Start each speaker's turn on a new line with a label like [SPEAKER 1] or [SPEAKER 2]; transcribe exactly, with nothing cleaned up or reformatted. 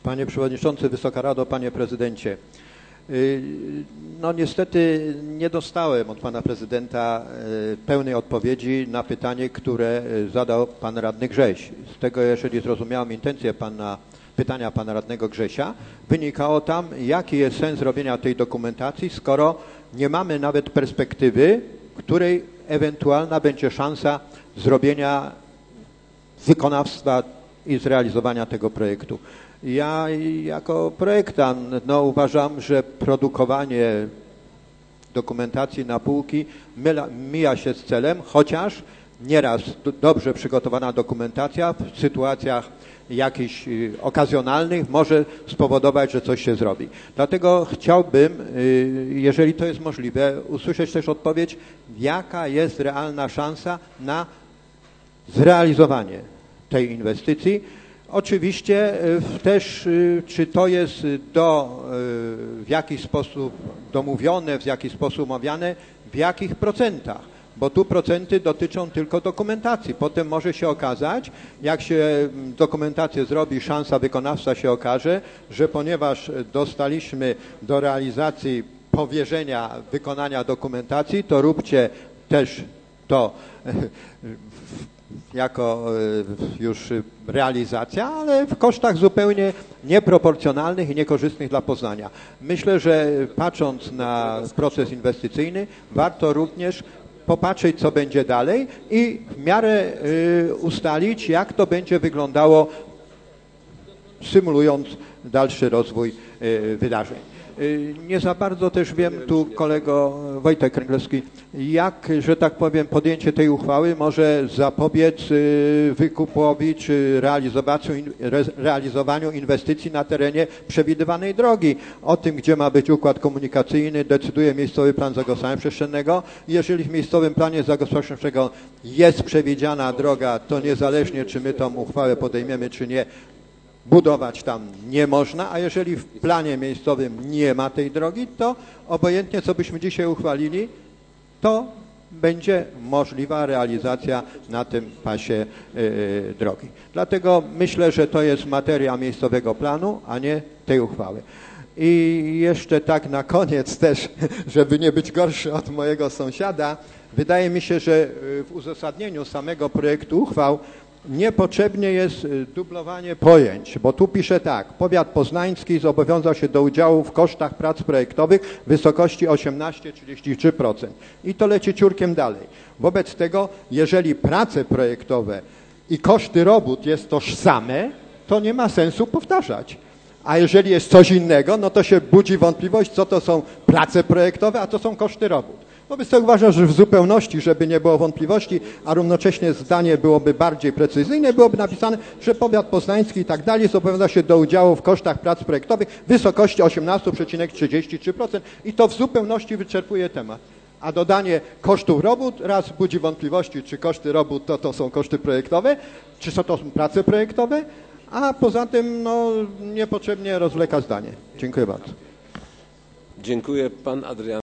[SPEAKER 1] Panie Przewodniczący, Wysoka Rado, Panie Prezydencie. No niestety nie dostałem od Pana Prezydenta pełnej odpowiedzi na pytanie, które zadał Pan Radny Grześ. Z tego, jeżeli zrozumiałem intencję pana, pytania Pana Radnego Grzesia, wynikało tam, jaki jest sens robienia tej dokumentacji, skoro nie mamy nawet perspektywy, w której ewentualna będzie szansa zrobienia wykonawstwa i zrealizowania tego projektu. Ja jako projektant no, uważam, że produkowanie dokumentacji na półki myla, mija się z celem, chociaż nieraz do, dobrze przygotowana dokumentacja w sytuacjach jakichś y, okazjonalnych może spowodować, że coś się zrobi. Dlatego chciałbym, y, jeżeli to jest możliwe, usłyszeć też odpowiedź, jaka jest realna szansa na zrealizowanie tej inwestycji. Oczywiście też, czy to jest do, w jakiś sposób domówione, w jakiś sposób omawiane, w jakich procentach, bo tu procenty dotyczą tylko dokumentacji. Potem może się okazać, jak się dokumentację zrobi, szansa wykonawstwa się okaże, że ponieważ dostaliśmy do realizacji powierzenia wykonania dokumentacji, to róbcie też to jako już realizacja, ale w kosztach zupełnie nieproporcjonalnych i niekorzystnych dla Poznania. Myślę, że patrząc na proces inwestycyjny, warto również popatrzeć, co będzie dalej i w miarę ustalić, jak to będzie wyglądało, symulując dalszy rozwój wydarzeń. Nie za bardzo też wiem, tu kolego Wojtek Kręglewski, jak, że tak powiem, podjęcie tej uchwały może zapobiec wykupowi czy realizowaniu inwestycji na terenie przewidywanej drogi. O tym, gdzie ma być układ komunikacyjny, decyduje miejscowy plan zagospodarowania przestrzennego. Jeżeli w miejscowym planie zagospodarowania przestrzennego jest przewidziana droga, to niezależnie, czy my tą uchwałę podejmiemy, czy nie, budować tam nie można, a jeżeli w planie miejscowym nie ma tej drogi, to obojętnie co byśmy dzisiaj uchwalili, to będzie możliwa realizacja na tym pasie yy, drogi. Dlatego myślę, że to jest materia miejscowego planu, a nie tej uchwały. I jeszcze tak na koniec też, żeby nie być gorszy od mojego sąsiada, wydaje mi się, że w uzasadnieniu samego projektu uchwał niepotrzebnie jest dublowanie pojęć, bo tu pisze tak, powiat poznański zobowiązał się do udziału w kosztach prac projektowych w wysokości osiemnaście do trzydziestu trzech procent. I to leci ciurkiem dalej. Wobec tego, jeżeli prace projektowe i koszty robót jest tożsame, to nie ma sensu powtarzać. A jeżeli jest coś innego, no to się budzi wątpliwość, co to są prace projektowe, a to są koszty robót. Wobec tego uważam, że w zupełności, żeby nie było wątpliwości, a równocześnie zdanie byłoby bardziej precyzyjne, byłoby napisane, że powiat poznański i tak dalej zobowiązał się do udziału w kosztach prac projektowych w wysokości osiemnaście przecinek trzydzieści trzy procent i to w zupełności wyczerpuje temat. A dodanie kosztów robót raz budzi wątpliwości, czy koszty robót to, to są koszty projektowe, czy są to prace projektowe, a poza tym no, niepotrzebnie rozwleka zdanie. Dziękuję bardzo.
[SPEAKER 2] Dziękuję. Pan Adrian.